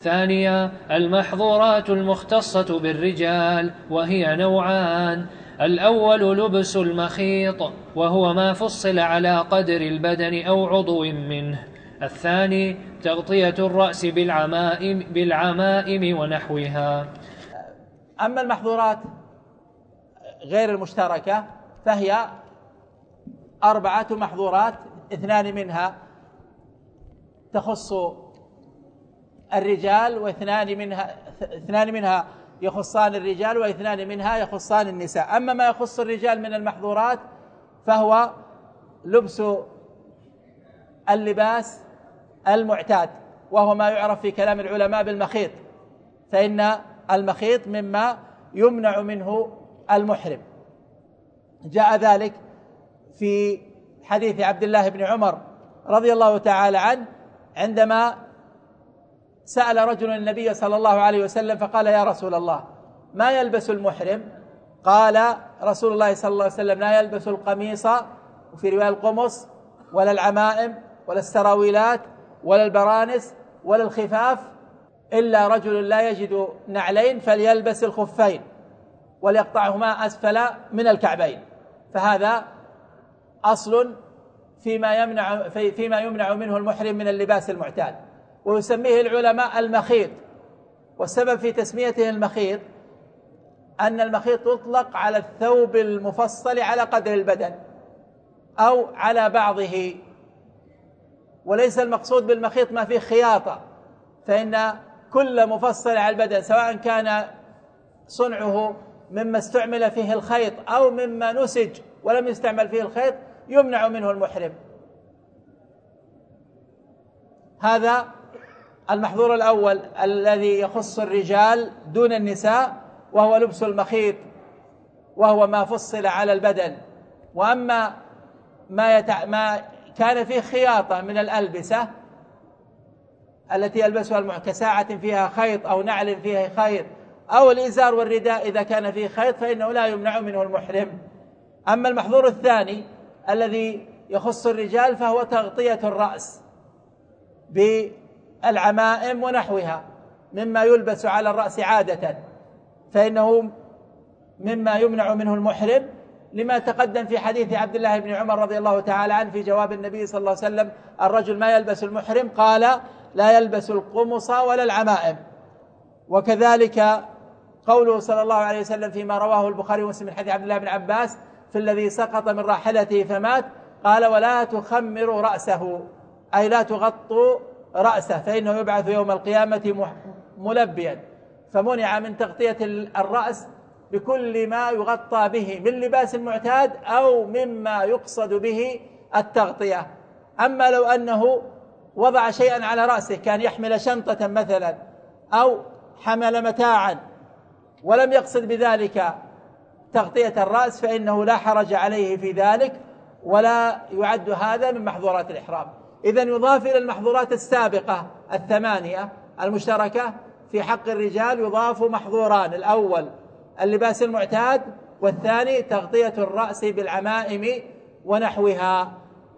ثانيا المحظورات المختصة بالرجال، وهي نوعان: الأول لبس المخيط، وهو ما فصل على قدر البدن أو عضو منه. الثاني تغطية الرأس بالعمائم ونحوها. أما المحظورات غير المشتركة فهي 4 محظورات، 2 منها تخص الرجال، اثنان منها يخصان الرجال، و2 منها يخصان النساء. أما ما يخص الرجال من المحظورات فهو لبس اللباس المعتاد، وهو ما يعرف في كلام العلماء بالمخيط، فإن المخيط مما يمنع منه المحرم. جاء ذلك في حديث عبد الله بن عمر رضي الله تعالى عنه عندما سأل رجل النبي صلى الله عليه وسلم فقال: يا رسول الله، ما يلبس المحرم؟ قال رسول الله صلى الله عليه وسلم: لا يلبس القميص، وفي رواية القمص، ولا العمائم، ولا السراويلات، ولا البرانس، ولا الخفاف، إلا رجل لا يجد نعلين فليلبس الخفين وليقطعهما أسفل من الكعبين. فهذا أصل فيما يمنع منه المحرم من اللباس المعتاد، ويسميه العلماء المخيط. والسبب في تسميته المخيط أن المخيط يطلق على الثوب المفصل على قدر البدن أو على بعضه، وليس المقصود بالمخيط ما فيه خياطة، فإن كل مفصل على البدن سواء كان صنعه مما استعمل فيه الخيط أو مما نسج ولم يستعمل فيه الخيط يمنع منه المحرم. هذا المحظور الأول الذي يخص الرجال دون النساء، وهو لبس المخيط، وهو ما فصل على البدن. وأما ما كان فيه خياطة من الألبسة التي يلبسها كساعة فيها خيط أو نعل فيها خيط أو الإزار والرداء إذا كان فيه خيط فإنه لا يمنع منه المحرم. أما المحظور الثاني الذي يخص الرجال فهو تغطية الرأس بالعمائم ونحوها مما يلبس على الرأس عادة، فإنه مما يمنع منه المحرم، لما تقدم في حديث عبد الله بن عمر رضي الله تعالى عنه في جواب النبي صلى الله عليه وسلم: الرجل ما يلبس المحرم، قال: لا يلبس القمص ولا العمائم. وكذلك قوله صلى الله عليه وسلم فيما رواه البخاري ومسلم من حديث عبد الله بن عباس في الذي سقط من راحلته فمات، قال: ولا تخمروا رأسه، أي لا تغطوا رأسه، فإنه يبعث يوم القيامة ملبيا. فمنع من تغطية الرأس بكل ما يغطى به من لباس المعتاد أو مما يقصد به التغطية. أما لو أنه وضع شيئا على رأسه، كان يحمل شنطة مثلا أو حمل متاعا ولم يقصد بذلك تغطية الرأس، فإنه لا حرج عليه في ذلك، ولا يعد هذا من محظورات الإحرام. إذن يضاف إلى المحظورات السابقة 8 المشتركة في حق الرجال يضاف محظوران: الأول اللباس المعتاد، والثاني تغطية الرأس بالعمائم ونحوها.